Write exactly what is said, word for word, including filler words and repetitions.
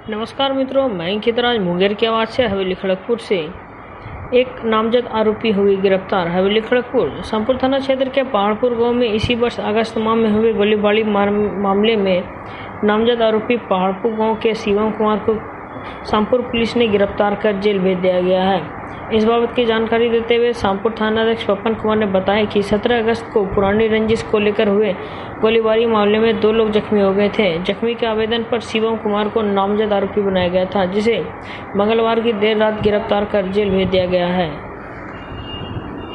नमस्कार मित्रों, मैं अंकितराज मुंगेर की आवाज़ से हवेली खड़गपुर से। एक नामजद आरोपी हुई गिरफ्तार। हवेली खड़गपुर शामपुर थाना क्षेत्र के पहाड़पुर गांव में इसी वर्ष अगस्त माह में हुए गोलीबारी मामले में नामजद आरोपी पहाड़पुर गांव के शिवम कुमार को शामपुर पुलिस ने गिरफ्तार कर जेल भेज दिया गया है। इस बाबत की जानकारी देते हुए शामपुर थानाध्यक्ष पवन कुमार ने बताया कि सत्रह अगस्त को पुरानी रंजिश को लेकर हुए गोलीबारी मामले में दो लोग जख्मी हो गए थे। जख्मी के आवेदन पर शिवम कुमार को नामजद आरोपी बनाया गया था, जिसे मंगलवार की देर रात गिरफ्तार कर जेल भेज दिया गया है।